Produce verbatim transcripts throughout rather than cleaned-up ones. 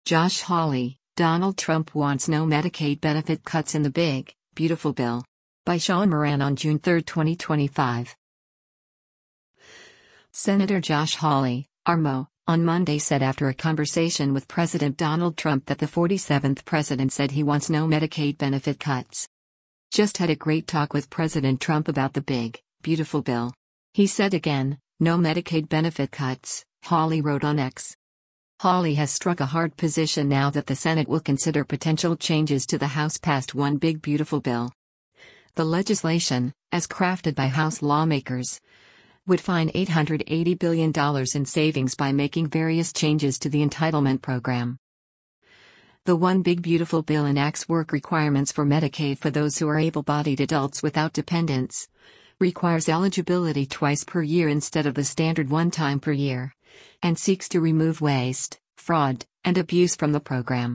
Josh Hawley, Donald Trump wants no Medicaid benefit cuts in the big, beautiful bill. By Sean Moran on June third, twenty twenty-five. Senator Josh Hawley, R M O, on Monday said after a conversation with President Donald Trump that the forty-seventh president said he wants no Medicaid benefit cuts. Just had a great talk with President Trump about the big, beautiful bill. He said again, no Medicaid benefit cuts, Hawley wrote on X. Hawley has struck a hard position now that the Senate will consider potential changes to the House-passed One Big Beautiful Bill. The legislation, as crafted by House lawmakers, would find eight hundred eighty billion dollars in savings by making various changes to the entitlement program. The One Big Beautiful Bill enacts work requirements for Medicaid for those who are able-bodied adults without dependents, requires eligibility twice per year instead of the standard one time per year, and seeks to remove waste, fraud, and abuse from the program.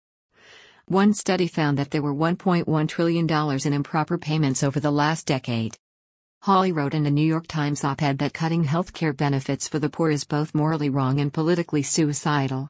One study found that there were one point one trillion dollars in improper payments over the last decade. Hawley wrote in a New York Times op-ed that cutting health care benefits for the poor is both morally wrong and politically suicidal.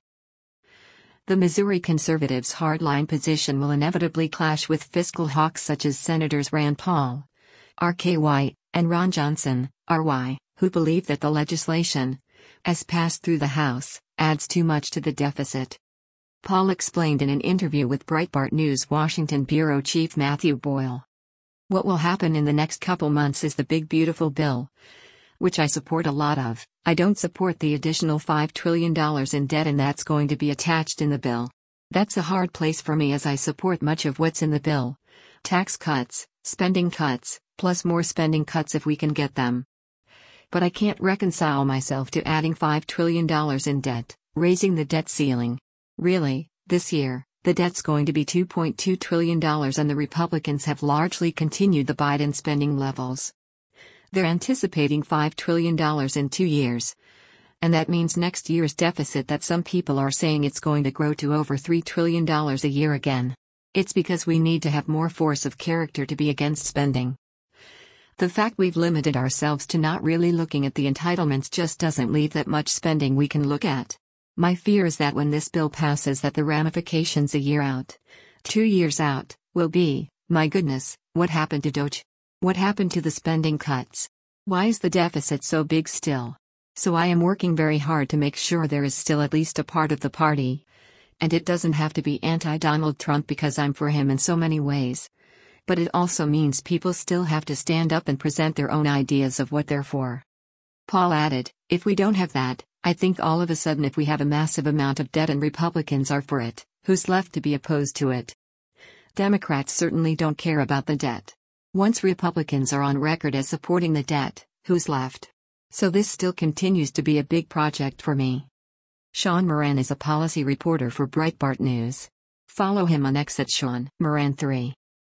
The Missouri conservatives' hardline position will inevitably clash with fiscal hawks such as Senators Rand Paul, R K Y, and Ron Johnson, R Y, who believe that the legislation, as passed through the House, adds too much to the deficit. Paul explained in an interview with Breitbart News Washington bureau chief Matthew Boyle. What will happen in the next couple months is the big beautiful bill, which I support a lot of. I don't support the additional five trillion dollars in debt and that's going to be attached in the bill. That's a hard place for me as I support much of what's in the bill. Tax cuts, spending cuts, plus more spending cuts if we can get them. But I can't reconcile myself to adding five trillion dollars in debt, raising the debt ceiling. Really, this year, the debt's going to be two point two trillion dollars and the Republicans have largely continued the Biden spending levels. They're anticipating five trillion dollars in two years. And that means next year's deficit that some people are saying it's going to grow to over three trillion dollars a year again. It's because we need to have more force of character to be against spending. The fact we've limited ourselves to not really looking at the entitlements just doesn't leave that much spending we can look at. My fear is that when this bill passes that the ramifications a year out, two years out, will be, my goodness, what happened to DOGE? What happened to the spending cuts? Why is the deficit so big still? So I am working very hard to make sure there is still at least a part of the party. And it doesn't have to be anti-Donald Trump because I'm for him in so many ways. But it also means people still have to stand up and present their own ideas of what they're for. Paul added, if we don't have that, I think all of a sudden if we have a massive amount of debt and Republicans are for it, who's left to be opposed to it? Democrats certainly don't care about the debt. Once Republicans are on record as supporting the debt, who's left? So this still continues to be a big project for me. Sean Moran is a policy reporter for Breitbart News. Follow him on X at Sean Moran three.